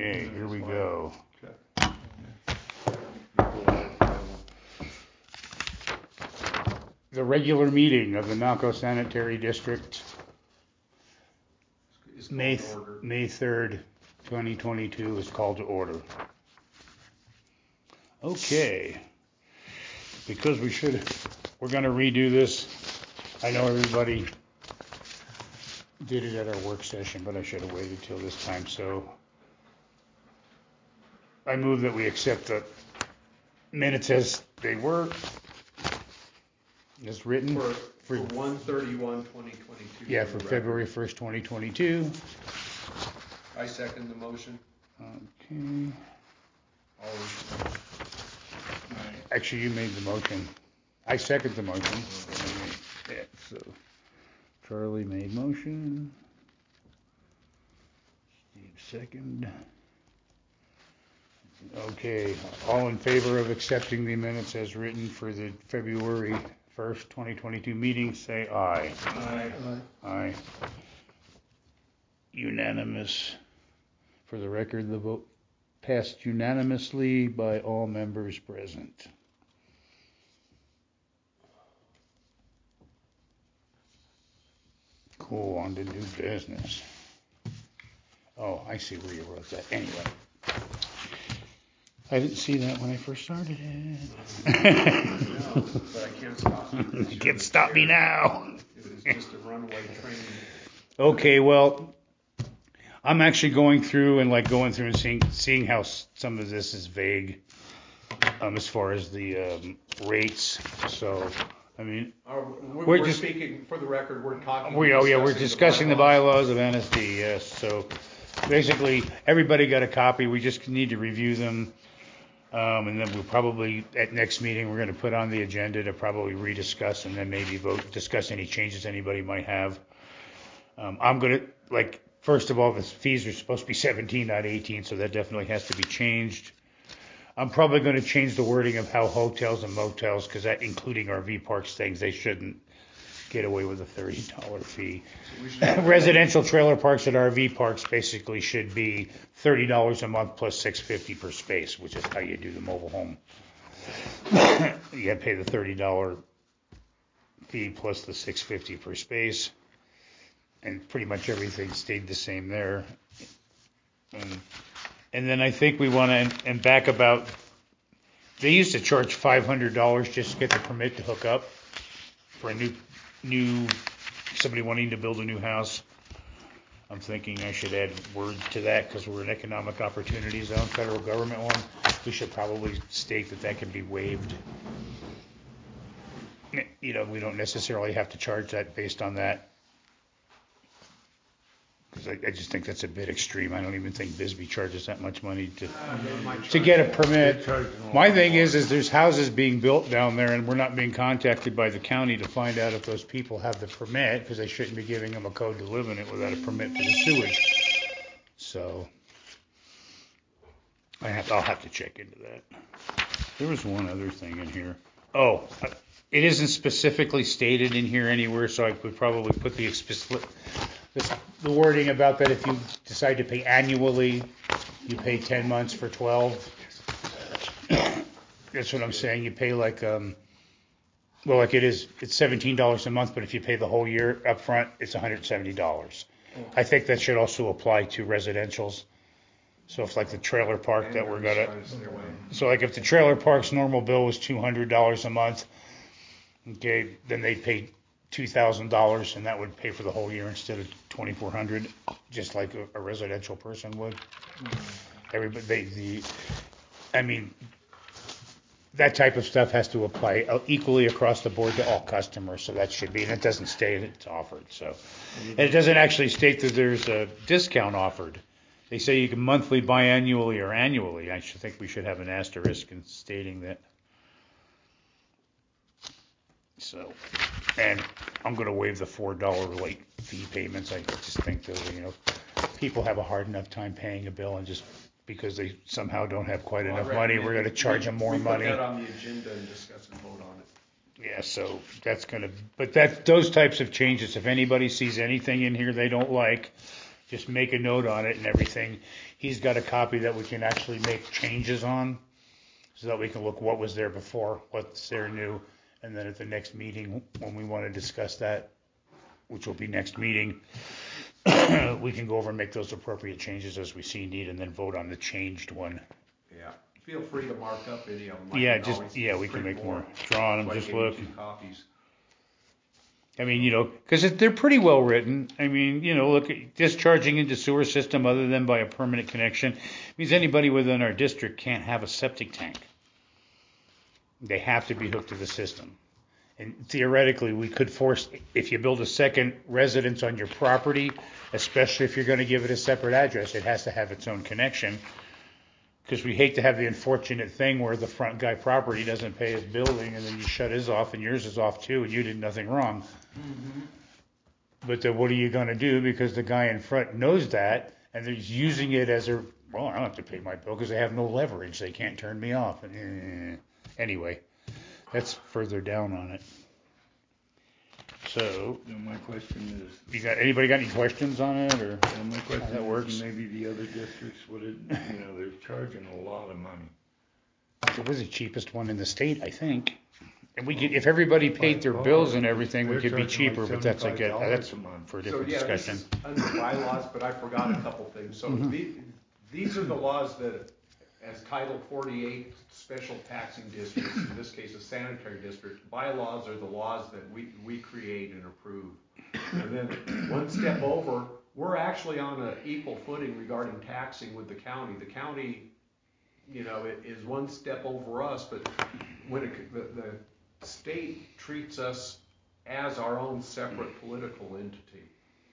Okay, here we go. The regular meeting of the Naco Sanitary District, May 3rd, 2022 is called to order. Okay, because we're going to redo this. I know everybody did it at our work session, but I should have waited till this time. So I move that we accept the minutes as they were, as written. For 1/31/2022. Yeah, for February 1st, 2022. I second the motion. Okay. Always. Actually, you made the motion. I second the motion. Yeah, so Charlie made motion. Steve second. Okay, all in favor of accepting the minutes as written for the February 1st, 2022 meeting, say aye. Aye. Aye. Unanimous. For the record, the vote passed unanimously by all members present. Cool, on to new business. Oh, I see where you wrote that. Anyway. I didn't see that when I first started it. No, but I can't stop you. You can't stop me now. It was just a runaway train. Okay, well, I'm actually going through and seeing how some of this is vague as far as the rates. So, I mean, we're just speaking for the record. We're discussing the bylaws of NSD. Yes. So basically, everybody got a copy. We just need to review them. And then we'll probably, at next meeting, we're going to put on the agenda to probably rediscuss and then maybe discuss any changes anybody might have. I'm going to, first of all, the fees are supposed to be 17, not 18, so that definitely has to be changed. I'm probably going to change the wording of how hotels and motels, because that, including RV parks things, they shouldn't get away with a $30 fee. So residential trailer parks and RV parks basically should be $30 a month plus $6.50 per space, which is how you do the mobile home. You got to pay the $30 fee plus the $6.50 per space, and pretty much everything stayed the same there. And then I think we want to, and back about, they used to charge $500 just to get the permit to hook up for a new somebody wanting to build a new house. I'm thinking I should add words to that because we're an economic opportunity zone, federal government one. We should probably state that can be waived. We don't necessarily have to charge that based on that. Because I just think that's a bit extreme. I don't even think Bisbee charges that much money to get a permit. My thing is there's houses being built down there, and we're not being contacted by the county to find out if those people have the permit, because they shouldn't be giving them a code to live in it without a permit for the sewage. So I'll have to check into that. There was one other thing in here. Oh, it isn't specifically stated in here anywhere, so I would probably put the wording about that if you decide to pay annually, you pay 10 months for 12. That's what I'm saying. You pay it's $17 a month, but if you pay the whole year up front, it's $170. I think that should also apply to residentials. So if the trailer park that we're going to, so if the trailer park's normal bill was $200 a month, okay, then they'd pay $2,000, and that would pay for the whole year instead of $2,400, just like a residential person would. That type of stuff has to apply equally across the board to all customers, so that should be, and it doesn't state it's offered. So, and it doesn't actually state that there's a discount offered. They say you can monthly, biannually, or annually. I think we should have an asterisk in stating that. So, and I'm going to waive the $4 late fee payments. I just think that, people have a hard enough time paying a bill, and just because they somehow don't have quite enough money, we're going to charge them more money. Put that on the agenda and discuss and vote on it. Yeah, so that's going to, but those types of changes, if anybody sees anything in here they don't like, just make a note on it and everything. He's got a copy that we can actually make changes on, so that we can look what was there before, what's there new, and then at the next meeting, when we want to discuss that, which will be next meeting, we can go over and make those appropriate changes as we see need, and then vote on the changed one. Yeah, feel free to mark up any of them. We can make more. Draw on them, Like just look. 2 copies. I mean, because they're pretty well written. I mean, look, discharging into sewer system other than by a permanent connection means anybody within our district can't have a septic tank. They have to be hooked to the system. And theoretically, we could force, if you build a second residence on your property, especially if you're going to give it a separate address, it has to have its own connection. Because we hate to have the unfortunate thing where the front guy property doesn't pay his building, and then you shut his off and yours is off too, and you did nothing wrong. Mm-hmm. But then what are you going to do? Because the guy in front knows that, and he's using it as I don't have to pay my bill because they have no leverage. They can't turn me off. Anyway, that's further down on it. So, my question is, anybody got any questions on it, or my question how that works? Maybe the other districts they're charging a lot of money. It was the cheapest one in the state, I think. And we could, if everybody paid their bills and everything, we could be cheaper. Like but that's for a different discussion. This is under bylaws, but I forgot a couple things. So these are the laws that, as Title 48 special taxing districts, in this case a sanitary district, bylaws are the laws that we create and approve. And then one step over, we're actually on an equal footing regarding taxing with the county. The county, it is one step over us, but when the state treats us as our own separate political entity.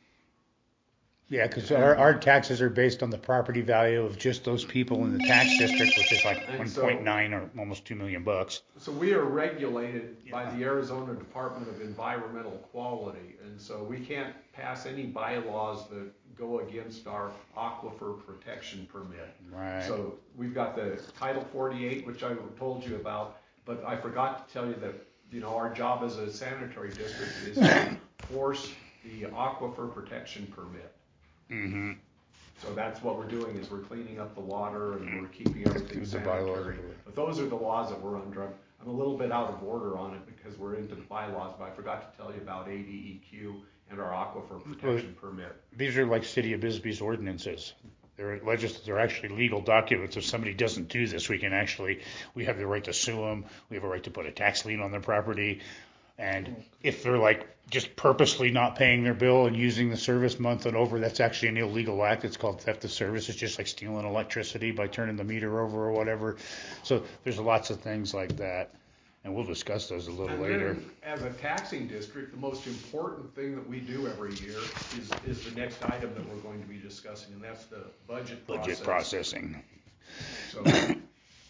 Yeah, because our taxes are based on the property value of just those people in the tax district, which is like 1.9 or almost $2 million. So we are regulated by the Arizona Department of Environmental Quality, and so we can't pass any bylaws that go against our aquifer protection permit. Right. So we've got the Title 48, which I told you about, but I forgot to tell you that our job as a sanitary district is to force the aquifer protection permit. Mm-hmm. So that's what we're doing, is we're cleaning up the water and we're keeping everything sanitary. But those are the laws that we're under. I'm a little bit out of order on it because we're into the bylaws, but I forgot to tell you about ADEQ and our aquifer protection permit. These are like City of Bisbee's ordinances. They're actually legal documents. If somebody doesn't do this, we have the right to sue them. We have a right to put a tax lien on their property. And if they're like just purposely not paying their bill and using the service month and over, that's actually an illegal act. It's called theft of service. It's just like stealing electricity by turning the meter over or whatever. So there's lots of things like that. And we'll discuss those a little later. As a taxing district, the most important thing that we do every year is the next item that we're going to be discussing, and that's the budget process. Budget processing. So, and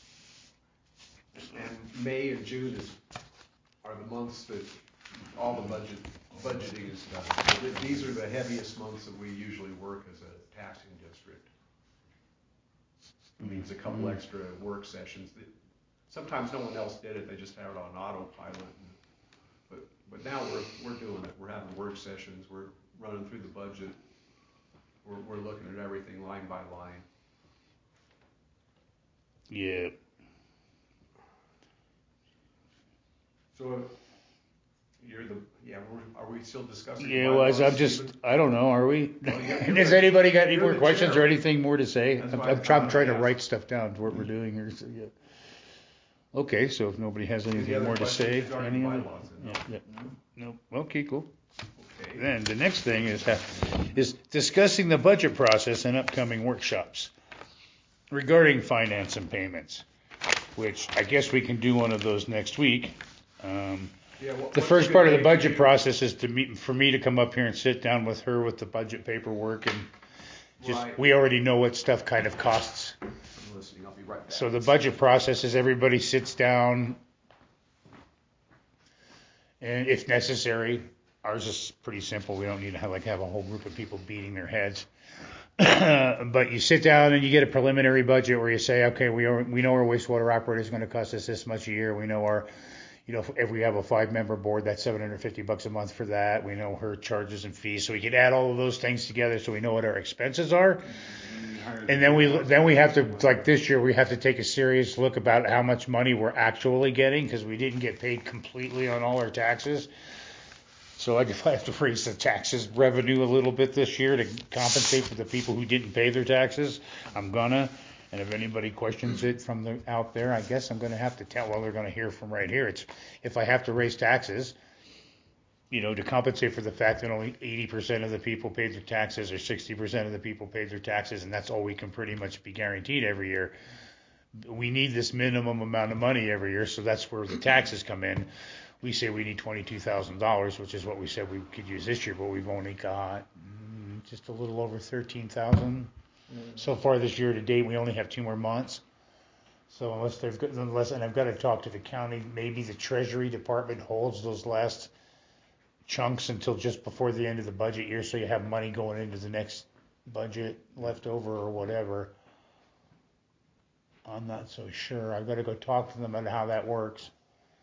May and June are the months that all the budgeting is done. So these are the heaviest months that we usually work as a taxing district. It means a couple extra work sessions. Sometimes no one else did it; they just had it on autopilot. But now we're doing it. We're having work sessions. We're running through the budget. We're looking at everything line by line. Yeah. So are we still discussing? Yeah, well, I don't know, are we? Well, Has anybody got any more questions chair. or anything more to say? I'm trying to yes. write stuff down to what we're doing here. So, yeah. Okay, so if nobody has anything more to say, any of it? No. Okay, cool. Okay. Then the next thing is discussing the budget process and upcoming workshops regarding finance and payments, which I guess we can do one of those next week. The first part of the budget process is for me to come up here and sit down with her with the budget paperwork, and we already know what stuff kind of costs. I'm listening. I'll be right back. So the budget process is everybody sits down, and if necessary, ours is pretty simple. We don't need to have a whole group of people beating their heads. But you sit down and you get a preliminary budget where you say, okay, we know our wastewater operator is going to cost us this much a year. We know our You know, if we have a 5-member board, that's $750 a month for that. We know her charges and fees, so we can add all of those things together so we know what our expenses are. And then we have to, like this year, we have to take a serious look about how much money we're actually getting, because we didn't get paid completely on all our taxes. So if I have to raise the taxes revenue a little bit this year to compensate for the people who didn't pay their taxes, I'm gonna. And if anybody questions it from out there, I guess I'm gonna have to tell. Well, they're gonna hear from right here. It's if I have to raise taxes, you know, to compensate for the fact that only 80% of the people paid their taxes, or 60% of the people paid their taxes, and that's all we can pretty much be guaranteed every year. We need this minimum amount of money every year, so that's where the taxes come in. We say we need $22,000, which is what we said we could use this year, but we've only got just a little over 13,000 so far this year to date. We only have 2 more months. So and I've got to talk to the county, maybe the Treasury Department holds those last chunks until just before the end of the budget year, so you have money going into the next budget left over or whatever. I'm not so sure. I've got to go talk to them about how that works.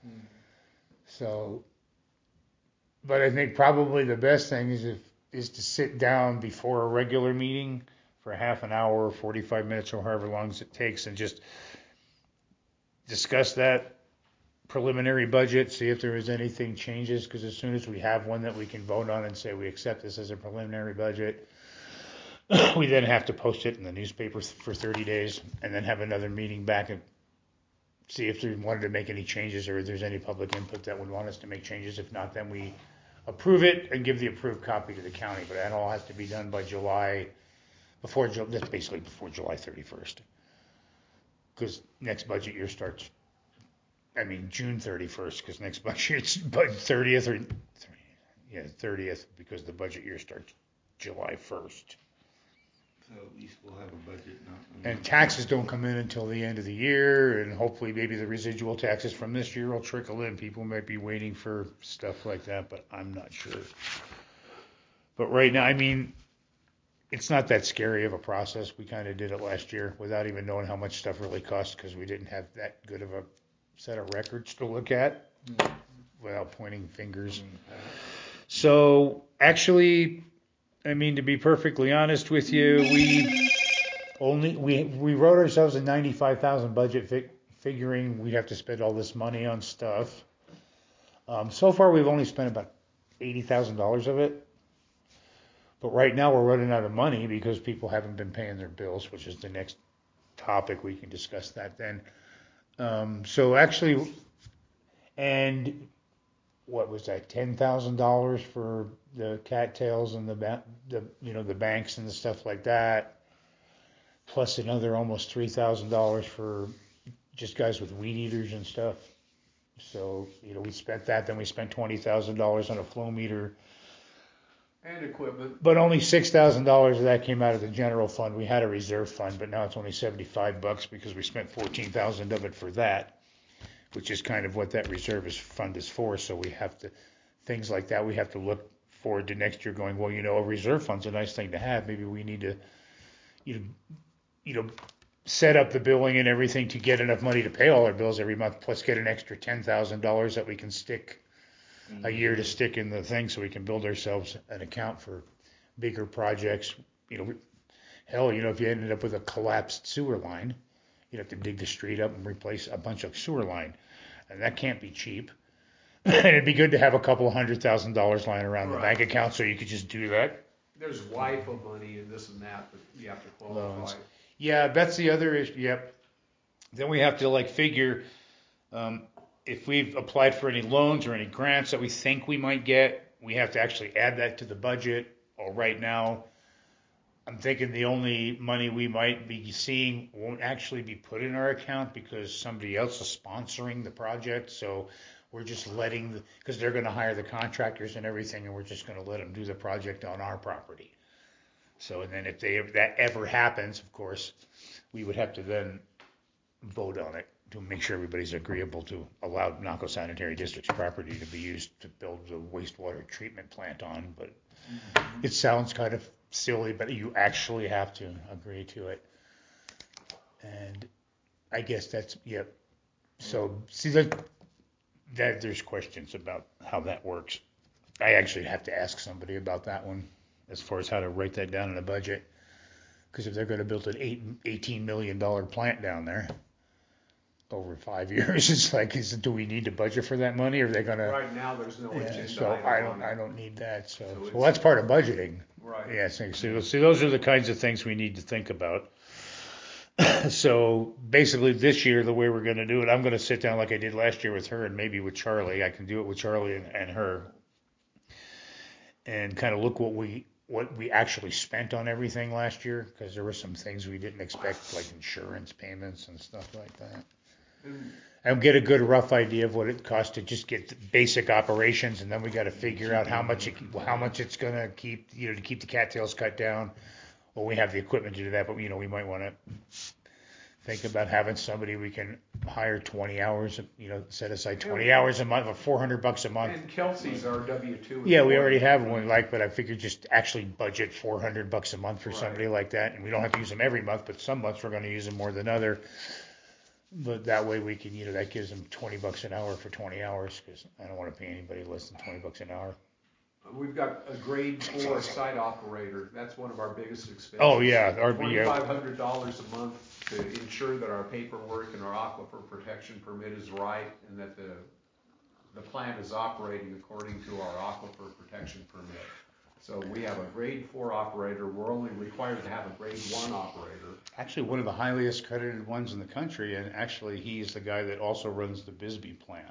So, but I think probably the best thing is to sit down before a regular meeting for half an hour or 45 minutes or however long it takes, and just discuss that preliminary budget, see if there is anything changes, because as soon as we have one that we can vote on and say we accept this as a preliminary budget, we then have to post it in the newspaper for 30 days and then have another meeting back and see if we wanted to make any changes, or if there's any public input that would want us to make changes. If not, then we approve it and give the approved copy to the county. But that all has to be done by that's basically before July 31st. Because next budget year starts, June 31st, because next budget year it's 30th 30th, because the budget year starts July 1st. So at least we'll have a budget. And taxes don't come in until the end of the year, and hopefully maybe the residual taxes from this year will trickle in. People might be waiting for stuff like that, but I'm not sure. But right now, it's not that scary of a process. We kind of did it last year without even knowing how much stuff really cost, because we didn't have that good of a set of records to look at without pointing fingers. So actually, to be perfectly honest with you, we wrote ourselves a $95,000 budget, figuring we'd have to spend all this money on stuff. So far, we've only spent about $80,000 of it. But right now, we're running out of money because people haven't been paying their bills, which is the next topic. We can discuss that then. So actually, and what was that? $10,000 for the cattails and the banks and the stuff like that, plus another almost $3,000 for just guys with weed eaters and stuff. So we spent that. Then we spent $20,000 on a flow meter and equipment. But only $6,000 of that came out of the general fund. We had a reserve fund, but now it's only $75 because we spent $14,000 of it for that, which is kind of what that reserve fund is for. So we have to, things like that, we have to look forward to next year going, well, a reserve fund's a nice thing to have. Maybe we need to, set up the billing and everything to get enough money to pay all our bills every month, plus get an extra $10,000 that we can stick a year to stick in the thing, so we can build ourselves an account for bigger projects. If you ended up with a collapsed sewer line, you'd have to dig the street up and replace a bunch of sewer line, and that can't be cheap. And it'd be good to have a couple $100,000 lying around the bank account, so you could just do that. There's WIFA money and this and that, but you have to qualify. Loans. Yeah, that's the other issue. Yep. Then we have to figure if we've applied for any loans or any grants that we think we might get. We have to actually add that to the budget. Or right now, I'm thinking the only money we might be seeing won't actually be put in our account because somebody else is sponsoring the project. So we're just because they're going to hire the contractors and everything, and we're just going to let them do the project on our property. So, and then if that ever happens, of course, we would have to then vote on it to make sure everybody's agreeable to allow Naco Sanitary District's property to be used to build the wastewater treatment plant on. But it sounds kind of silly, but you actually have to agree to it. And I guess that's, yep. So, see, that there's questions about how that works. I actually have to ask somebody about that one as far as how to write that down in a budget. Because if they're going to build an $18 million plant down there over 5 years, it's like, do we need to budget for that money? Or are they going to? Right now, there's no agenda. So item I on it. don't need that. So So well, that's part of budgeting. Right. Yeah. So those are the kinds of things we need to think about. So basically, this year, the way we're going to do it, I'm going to sit down like I did last year with her, and maybe with Charlie. I can do it with Charlie and her, and kind of look what we actually spent on everything last year, because there were some things we didn't expect, like insurance payments and stuff like that. And get a good rough idea of what it costs to just get the basic operations, and then we got to figure out how much it's going to keep, to keep the cattails cut down. Well, we have the equipment to do that, but we might want to think about having somebody we can hire 20 hours, set aside 20 hours a month for $400 a month. And Kelsey's our W-2. Yeah, we already have one, but I figured just actually budget $400 a month for somebody like that, and we don't have to use them every month, but some months we're going to use them more than other. But that way we can, that gives them $20 an hour for 20 hours, because I don't want to pay anybody less than $20 an hour. We've got a grade 4 site operator. That's one of our biggest expenses. Oh yeah, $2,500 a month to ensure that our paperwork and our aquifer protection permit is right, and that the plant is operating according to our aquifer protection permit. So we have a grade 4 operator. We're only required to have a grade 1 operator. Actually, one of the highest accredited ones in the country, and actually he's the guy that also runs the Bisbee plant.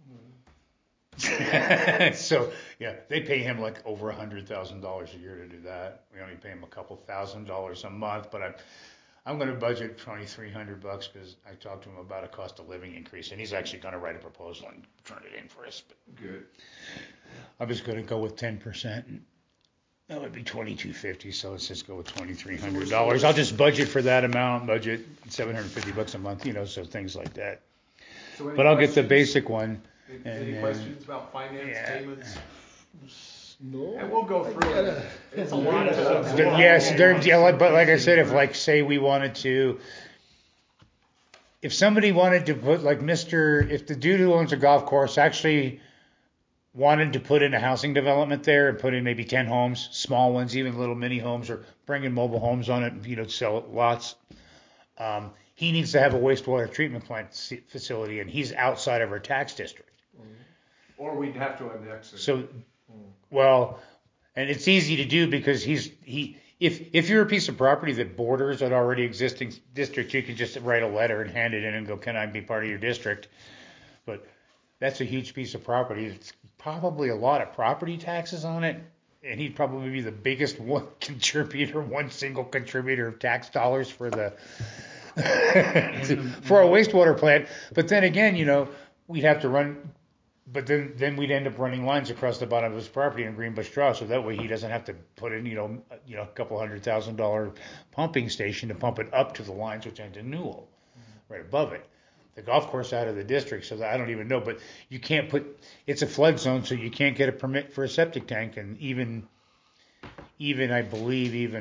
So yeah, they pay him like over $100,000 a year to do that. We only pay him a couple $1,000s a month, but I'm going to budget $2,300 because I talked to him about a cost of living increase, and he's actually going to write a proposal and turn it in for us. But good. I'm just going to go with 10%. And that would be $2,250. So let's just go with $2,300. I'll just budget for that amount. Budget $750 a month. So things like that. So but I'll get the basic one. Any questions about finance payments? No. And we'll go through it. It's a lot of Yes, but like I said, if say we wanted to, if somebody wanted to put if the dude who owns a golf course actually wanted to put in a housing development there and put in maybe 10 homes, small ones, even little mini homes, or bring in mobile homes on it, sell lots. He needs to have a wastewater treatment plant facility, and he's outside of our tax district. Or we'd have to annex it. So, well, and it's easy to do because if you're a piece of property that borders an already existing district, you can just write a letter and hand it in and go, can I be part of your district? But that's a huge piece of property. It's probably a lot of property taxes on it, and he'd probably be the biggest one single contributor of tax dollars for the for a wastewater plant. But then again, we'd have to run. But then we'd end up running lines across the bottom of his property in Greenbush Draw, so that way he doesn't have to put in, a couple $100,000 pumping station to pump it up to the lines which end in Newell, right above it. The golf course out of the district, so that I don't even know, but you can't it's a flood zone, so you can't get a permit for a septic tank, and even I believe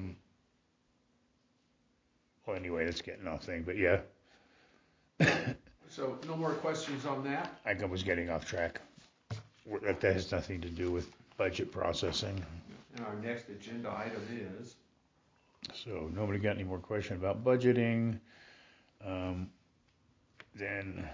well, anyway, that's getting off thing, but yeah. So no more questions on that? I was getting off track. That has nothing to do with budget processing. And our next agenda item is? So nobody got any more questions about budgeting. Then,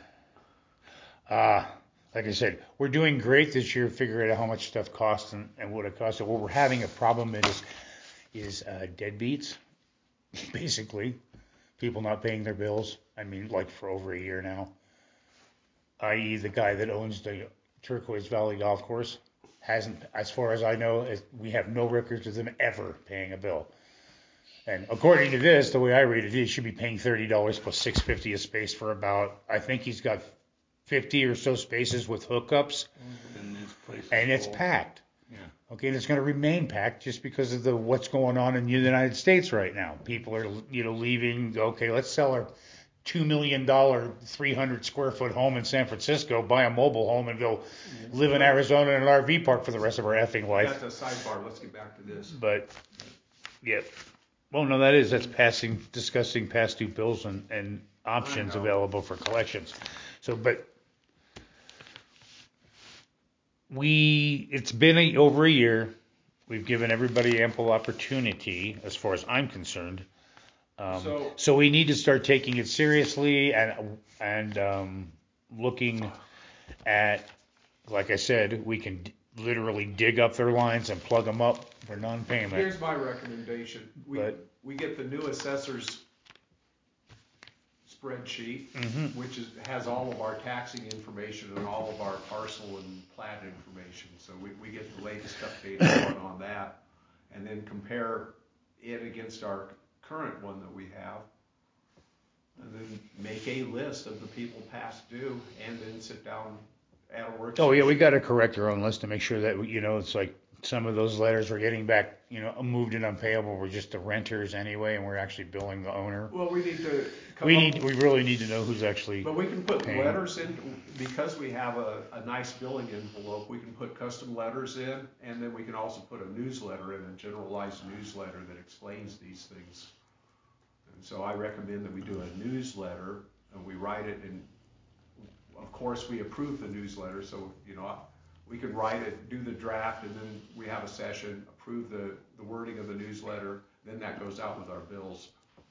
like I said, we're doing great this year figuring out how much stuff costs and what it costs. So what we're having a problem is deadbeats, basically. People not paying their bills. I mean, for over a year now. I.e., the guy that owns the Turquoise Valley Golf Course hasn't, as far as I know, we have no records of them ever paying a bill. And according to this, the way I read it, he should be paying $30 plus $6.50 a space for about, I think he's got 50 or so spaces with hookups, and it's packed. Yeah. Okay, and it's going to remain packed just because of what's going on in the United States right now. People are, leaving. Okay, let's sell our $2 million 300 square foot home in San Francisco, buy a mobile home, and go live in Arizona in an RV park for the rest of our effing life. That's a sidebar. Let's get back to this. But yeah, well, no, that's discussing past due bills and options available for collections. So, but It's been over a year. We've given everybody ample opportunity, as far as I'm concerned. So we need to start taking it seriously and looking at, like I said, we can literally dig up their lines and plug them up for non-payment. Here's my recommendation. We get the new assessor's spreadsheet, which has all of our taxing information and all of our parcel and plat information. So we get the latest updated one on that, and then compare it against our current one that we have, and then make a list of the people past due, and then sit down at a work session. Oh yeah, we got to correct our own list to make sure that it's like some of those letters we're getting back, moved and unpayable were just the renters anyway, and we're actually billing the owner. Well, we need to. We really need to know who's actually. But we can put paying. letters in, because we have a nice billing envelope. We can put custom letters in, and then we can also put a newsletter in, a generalized newsletter that explains these things. And so I recommend that we do a newsletter, and we write it, and of course we approve the newsletter. So we can write it, do the draft, and then we have a session, approve the wording of the newsletter. Then that goes out with our bills.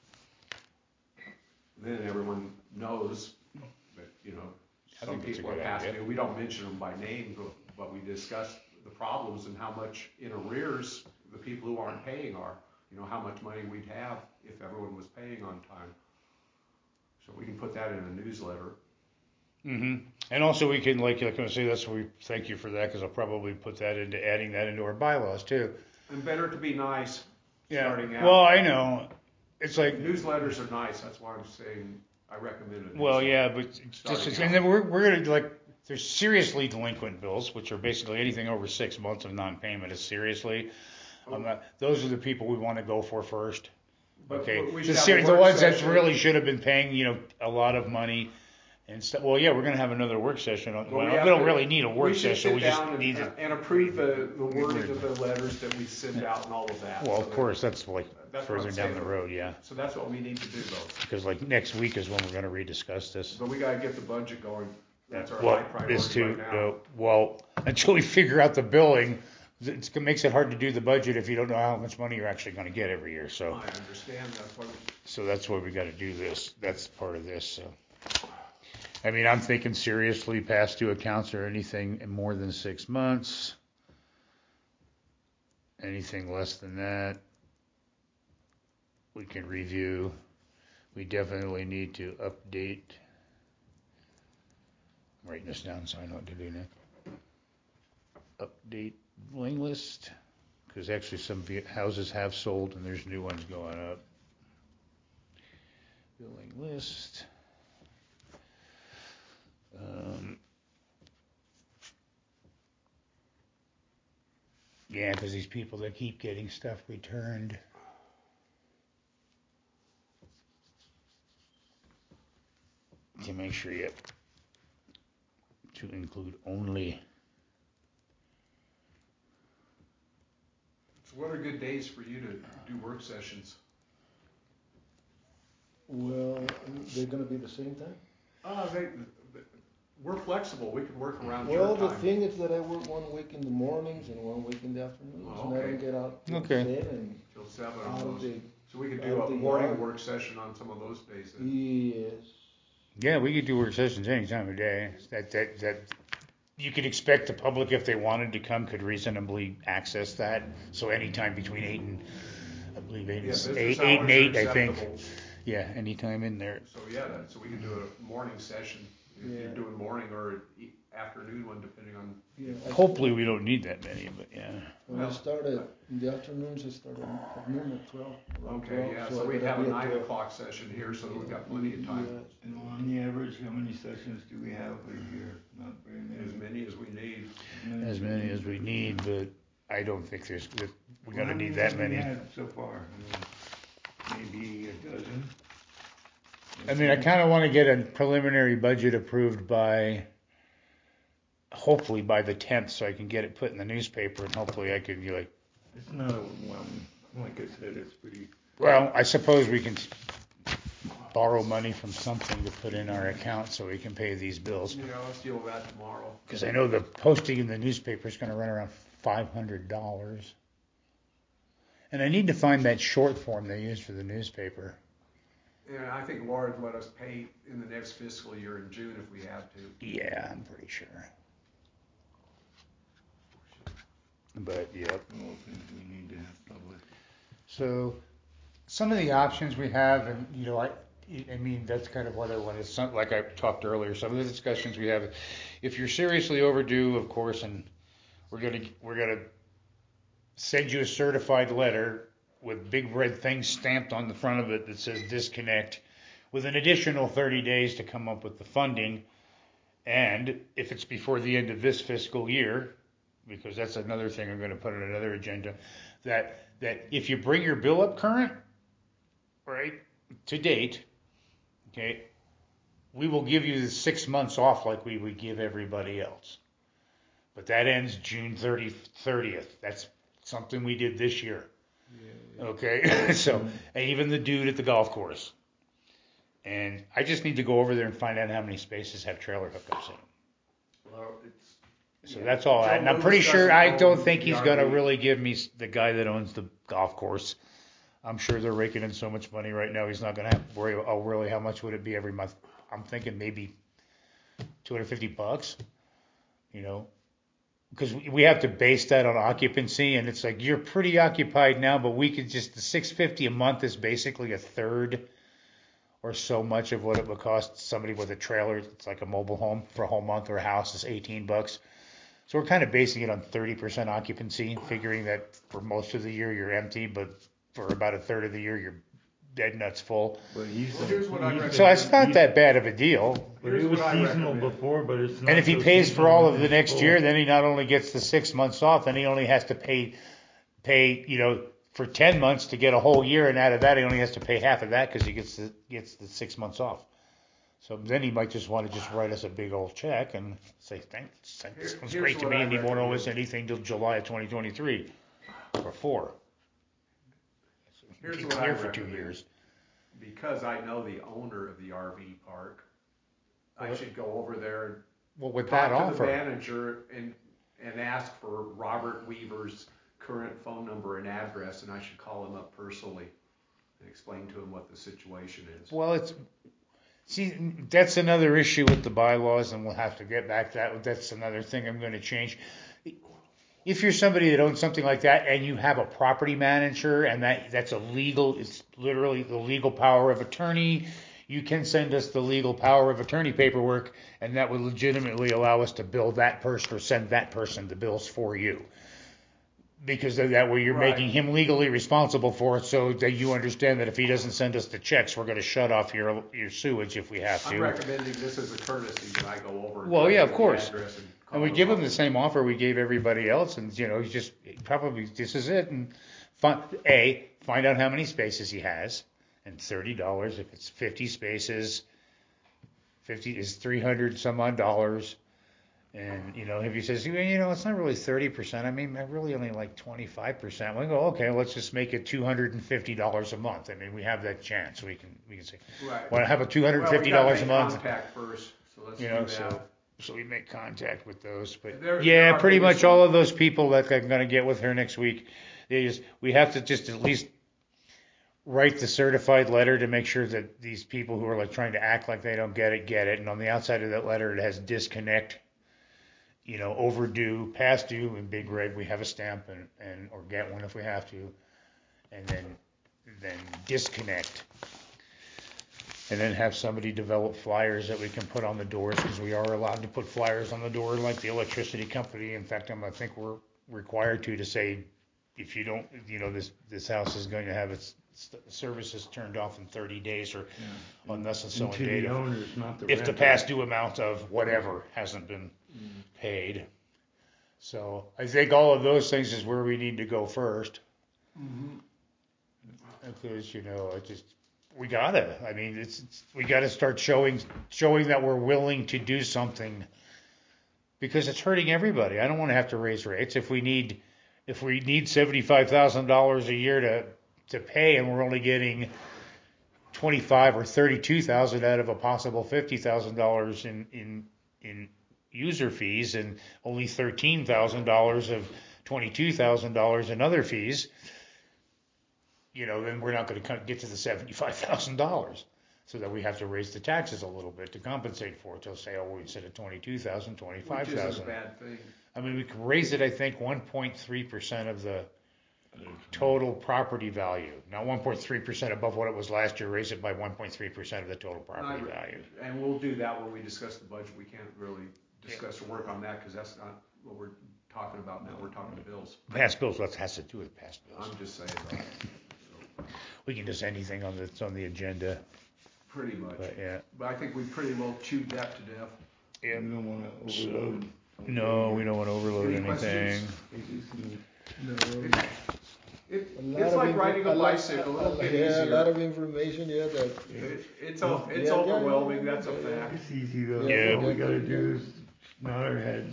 Then everyone knows that, some people are past due. We don't mention them by name, but we discuss the problems and how much in arrears the people who aren't paying are. How much money we'd have if everyone was paying on time. So we can put that in a newsletter. Mm-hmm. And also we can, like I say, thank you for that, because I'll probably put adding that into our bylaws too. And better to be nice starting out. Well, I know. It's like newsletters are nice. That's why I'm saying I recommend it. Well, yeah, but and then we're gonna there's seriously delinquent bills, which are basically anything over 6 months of non-payment is seriously. Those are the people we want to go for first. But okay, the ones that really should have been paying a lot of money. Well, yeah, we're going to have another work session. We don't really need a work session. We just need to approve the wording of the letters that we send out and all of that. Well, of course, that's further down the road, yeah. So that's what we need to do, though. Because next week is when we're going to rediscuss this. But we got to get the budget going. That's our high priority this too. Right now. Until we figure out the billing, it makes it hard to do the budget if you don't know how much money you're actually going to get every year. So I understand that. So that's why we got to do this. That's part of this. So. I mean, I'm thinking seriously, past due accounts or anything in more than 6 months. Anything less than that, we can review. We definitely need to update. I'm writing this down so I know what to do now. Update billing list, because actually some houses have sold and there's new ones going up. Billing list. Yeah, because these people that keep getting stuff returned. To make sure you have to include only. So what are good days for you to do work sessions? Well, they're going to be the same time? We're flexible. We can work around well, your time. Well, the thing is that I work 1 week in the mornings and 1 week in the afternoons, and I don't get out till 7. Till 7 on those. So we could do a morning work session on some of those days then. Yes. Yeah, we could do work sessions any time of day. That you could expect the public, if they wanted to come, could reasonably access that. So anytime between 8 and I believe 8 and 8, I think. Yeah, anytime in there. So so we can do a morning session. If you're doing morning or afternoon one, depending on. Yeah, hopefully we don't need that many, but yeah. When I started in the afternoons, I started at noon at 12. Okay, 12, so we have a 9 o'clock session here, so we've got plenty of time. Yes. And on the average, how many sessions do we have a year? Not very many. As many as we need. As many as we need, but I don't think we're going to need that many. How many have we had so far? Maybe a dozen. I mean, I kind of want to get a preliminary budget approved hopefully by the 10th, so I can get it put in the newspaper, and hopefully I can be like. It's not overwhelming. Like I said, it's pretty. Well, I suppose we can. borrow money from something to put in our account so we can pay these bills. Yeah, let's deal with that tomorrow. Because I know the posting in the newspaper is going to run around $500. And I need to find that short form they use for the newspaper. And I think Laura let us pay in the next fiscal year in June if we have to. Yeah, I'm pretty sure. But, yep. All things we need to have public. So, some of the options we have, and, you know, I mean, that's kind of what I want to, like I talked earlier, some of the discussions we have, if you're seriously overdue, of course, and we're gonna send you a certified letter with big red things stamped on the front of it that says disconnect, with an additional 30 days to come up with the funding. And if it's before the end of this fiscal year, because that's another thing I'm going to put on another agenda, that if you bring your bill up current, right, to date, okay, we will give you the 6 months off like we would give everybody else. But that ends June 30th. That's something we did this year. Yeah. Okay, so and even the dude at the golf course. And I just need to go over there and find out how many spaces have trailer hookups in them. Well, so that's all. And I'm pretty sure, I don't think he's going to really give me, the guy that owns the golf course, I'm sure they're raking in so much money right now, he's not going to have to worry, oh, really, how much would it be every month? I'm thinking maybe $250, you know, because we have to base that on occupancy, and it's like, you're pretty occupied now, but we could just, the $650 a month is basically a third or so much of what it would cost somebody with a trailer. It's like a mobile home for a whole month, or a house is $18. So we're kind of basing it on 30% occupancy, figuring that for most of the year you're empty, but for about a third of the year you're dead nuts full. But so it's not that bad of a deal. But it was seasonal before, but it's not. And if he pays for all of the next year, then he not only gets the 6 months off, then he only has to pay, you know, for 10 months to get a whole year, and out of that he only has to pay half of that because he gets the 6 months off. So then he might just want to just write us a big old check and say, thanks, sounds great to me, and he won't owe us anything till July of 2023 or 4. Here's what I here for 2 years. Because I know the owner of the RV park, I should go over there and talk to the manager and ask for Robert Weaver's current phone number and address, and I should call him up personally and explain to him what the situation is. Well, that's another issue with the bylaws, and we'll have to get back to that. That's another thing I'm going to change. If you're somebody that owns something like that and you have a property manager, and that's it's literally the legal power of attorney, you can send us the legal power of attorney paperwork, and that would legitimately allow us to bill that person or send that person the bills for you. Because that way you're making him legally responsible for it, so that you understand that if he doesn't send us the checks, we're going to shut off your sewage if we have to. I'm recommending this as a courtesy that I go over. Well, yeah, of course. And we give him the same offer we gave everybody else, and he's just probably, this is it. And find out how many spaces he has, and $30. If it's 50 spaces, 50 is $300 some odd dollars. And, if he says, it's not really 30%, I mean, I really only like 25%. We go, okay, let's just make it $250 a month. I mean, we have that chance. We can say, well, how about $250 a month? Contact first, so let's do that. So we make contact with those. But pretty much all of those people that I'm going to get with her next week, we have to just at least write the certified letter to make sure that these people who are like trying to act like they don't get it. And on the outside of that letter, it has disconnect, overdue, past due in big red. We have a stamp or get one if we have to, and then disconnect. And then have somebody develop flyers that we can put on the doors, because we are allowed to put flyers on the door like the electricity company. In fact, I think we're required to say, if you don't, this house is going to have its services turned off in 30 days or on thus and so on date. If the past due amount of whatever hasn't been paid. So I think all of those things is where we need to go first. Mm-hmm. Because, we gotta. I mean, we gotta start showing that we're willing to do something, because it's hurting everybody. I don't want to have to raise rates if we need $75,000 a year to pay, and we're only getting 25 or 32,000 out of a possible $50,000 in user fees and only $13,000 of $22,000 in other fees, then we're not going to get to the $75,000. So that we have to raise the taxes a little bit to compensate for it. They'll say, oh, instead of 22,000, 25,000. Which isn't a bad thing. I mean, we can raise it, I think, 1.3% of the total property value. Now, 1.3% above what it was last year, raise it by 1.3% of the total property value. And we'll do that when we discuss the budget. We can't really discuss or work on that because that's not what we're talking about now. We're talking to bills. Past bills, what has to do with past bills? I'm just saying that. So. We can just anything that's on the agenda. Pretty much. But I think we pretty well chewed that to death. Yeah. We don't want to overload. No, we don't want to overload anything. No. It's like riding a bicycle. It'll get easier. A lot of information. It's overwhelming. That's a fact. It's easy though. Yeah. All we got to do is nod our heads.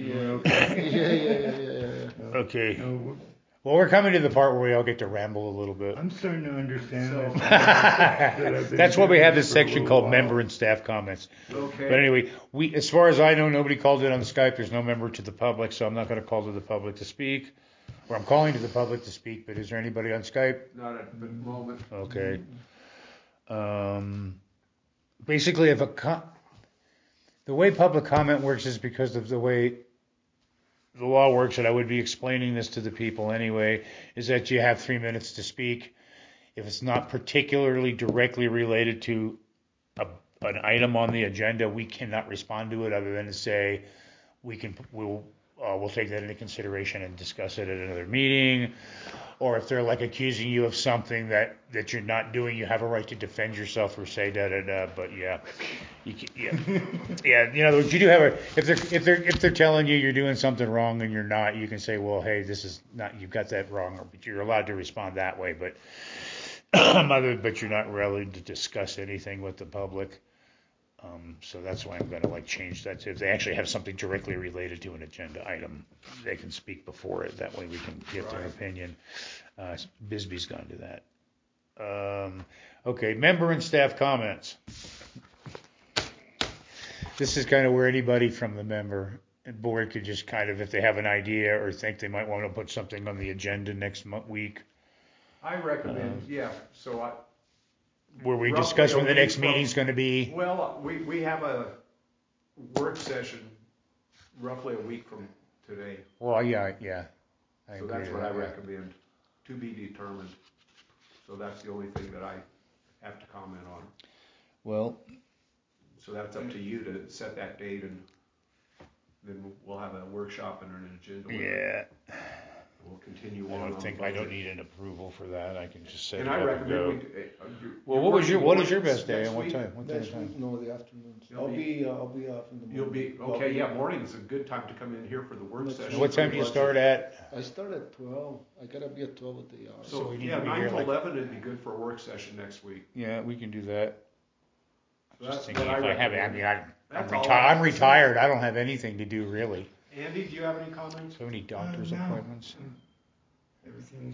Yeah. Okay. No, Well, we're coming to the part where we all get to ramble a little bit. I'm starting to understand this. That's why we have this section called member and staff comments. Okay. But anyway, as far as I know, nobody called in on Skype. There's no member to the public, so I'm not going to call to the public to speak. Or I'm calling to the public to speak, but is there anybody on Skype? Not at the moment. Okay. Basically, the way public comment works is because of the way the law works, and I would be explaining this to the people anyway, is that you have 3 minutes to speak. If it's not particularly directly related to an item on the agenda, we cannot respond to it other than to say we'll take that into consideration and discuss it at another meeting. Or if they're like accusing you of something that you're not doing, you have a right to defend yourself or say da da da. But yeah. In other words, you do have if they're telling you you're doing something wrong and you're not, you can say, well, hey, this is not, you've got that wrong, but you're allowed to respond that way. But but you're not allowed to discuss anything with the public. So that's why I'm going to change that. If they actually have something directly related to an agenda item, they can speak before it. That way we can get their opinion. Bisbee's gone to that. Okay, member and staff comments. This is kind of where anybody from the member and board could just kind of, if they have an idea or think they might want to put something on the agenda next week. I recommend, where we discuss when the next meeting's going to be. Well, we have a work session roughly a week from today. Well, yeah. So that's what I recommend, to be determined. So that's the only thing that I have to comment on. Well. So that's up to you to set that date, and then we'll have a workshop and an agenda. Yeah. We'll continue on. I don't need an approval for that. I can just set and it I up recommend and go. What is your best day and what time? Next week, no, the afternoons. I'll be off in the morning. You'll be okay. Yeah, morning's a good time to come in here for the work session. What time do you start at? I start at 12. I gotta be at 12 at the hour. So we need to be 9 to 11 would be good for a work session next week. Yeah, we can do that. So that's thinking what if I have it. I mean, I'm I'm retired. I don't have anything to do really. Andy, do you have any comments? So many doctor's appointments. Everything's.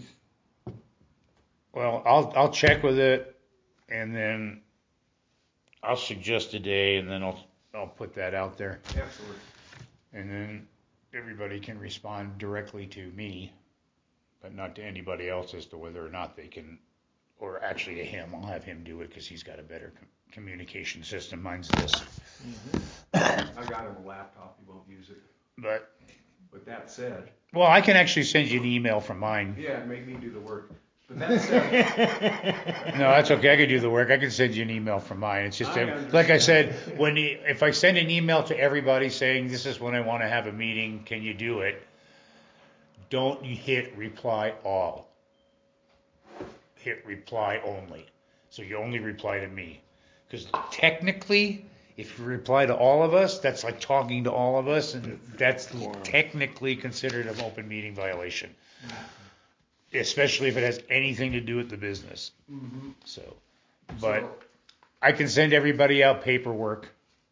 Well, I'll check with it, and then I'll suggest a day, and then I'll put that out there. Excellent. And then everybody can respond directly to me, but not to anybody else as to whether or not they can, or actually to him. I'll have him do it because he's got a better communication system. Mine's this. I got him a laptop. He won't use it. But with that said. Well, I can actually send you an email from mine. Yeah, make me do the work. But that said. No, that's okay. I can do the work. I can send you an email from mine. It's just like I said, if I send an email to everybody saying this is when I want to have a meeting, can you do it? Don't hit reply all. Hit reply only. So you only reply to me. Because technically, if you reply to all of us, that's like talking to all of us, and that's technically considered an open meeting violation. Especially if it has anything to do with the business. Mm-hmm. But I can send everybody out paperwork,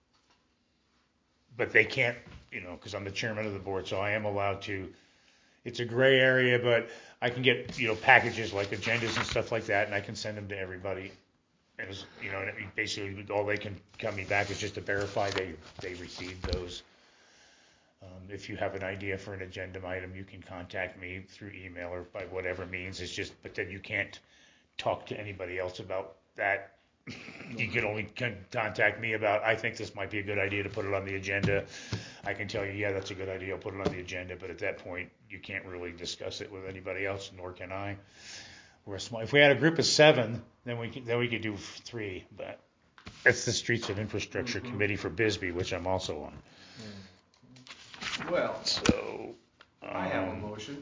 but they can't, because I'm the chairman of the board, so I am allowed to. It's a gray area, but I can get, packages like agendas and stuff like that, and I can send them to everybody. And basically all they can come me back is just to verify they received those. If you have an idea for an agenda item, you can contact me through email or by whatever means. But then you can't talk to anybody else about that. You can only contact me about, I think this might be a good idea to put it on the agenda. I can tell you, yeah, that's a good idea, I'll put it on the agenda, but at that point, you can't really discuss it with anybody else, nor can I. If we had a group of 7, then we could do 3, but that's the Streets and Infrastructure Committee for Bisbee, which I'm also on. Well, so I have a motion.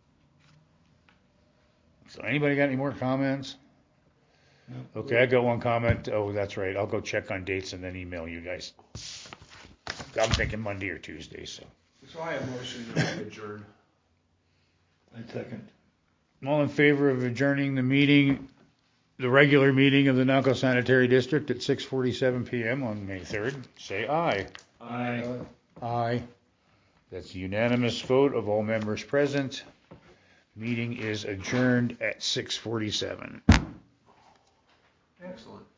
So anybody got any more comments? No. Okay, I got one comment. Oh, that's right. I'll go check on dates and then email you guys. I'm thinking Monday or Tuesday. So I have a motion to adjourn. I second. All in favor of adjourning the meeting, the regular meeting of the Naco Sanitary District at 6:47 p.m. on May 3rd, say aye. Aye. Aye. That's a unanimous vote of all members present. Meeting is adjourned at 6:47. Excellent.